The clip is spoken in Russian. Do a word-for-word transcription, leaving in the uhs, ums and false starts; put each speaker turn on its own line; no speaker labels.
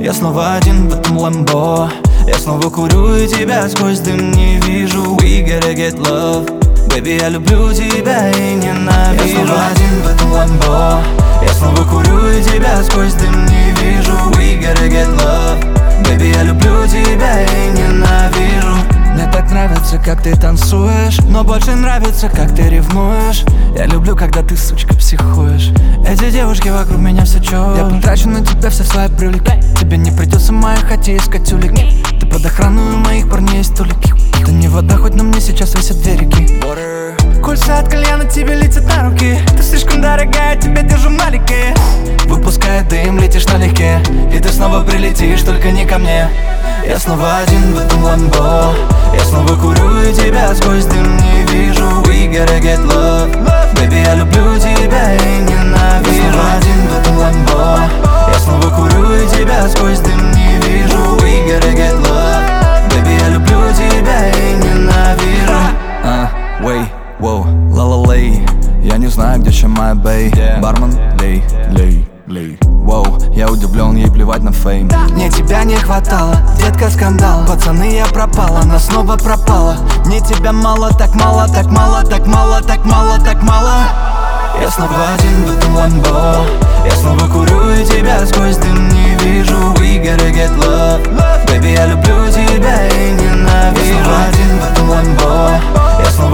Я снова один в этом ламбо. Я снова курю и тебя сквозь дым не вижу. We gotta get love. Baby, я люблю тебя и ненавижу. Я снова один в этом ламбо. Я снова курю и тебя сквозь дым не вижу. We gotta get love. Baby, я люблю тебя и ненавижу. Мне так нравится, как ты танцуешь, но больше нравится, как ты ревнуешь. Я люблю, когда ты, сучка, психуешь. Эти девушки вокруг меня все чё. Я потрачу на тебя все свои брюлики. Тебе не придется в моей хате искать улики. Ты под охраной, у моих парней есть столики. Это не вода, хоть на мне сейчас висят две реки. Кольца от кальяна тебе летят на руки. Ты слишком дорогая, тебя держу маленькие. Выпуская дым, летишь налегке. И ты снова прилетишь, только не ко мне. Я снова один в этом ламбо. Я снова курю и тебя сквозь дым не вижу. We gotta get love. Baby, я люблю тебя и ненавижу. Я снова один в этом ламбо. Я снова курю и тебя сквозь дым не вижу. We gotta get love. Baby, я люблю тебя и ненавижу. uh, Wait, wow, ла-ла-лей. Я не знаю, где чем моя бэй. Бармен, лей, лей, лей. Воу, я удивлен, ей плевать на фейм. Мне тебя не хватало, детка, скандал. Пацаны, я пропала, она снова пропала. Мне тебя мало, так мало, так мало, так мало, так мало, так мало. Я снова один в этом ламбо. Я снова курю и тебя сквозь дым не вижу. We gotta get love. Baby, я люблю тебя и ненавижу. Я снова один в этом ламбо. Я снова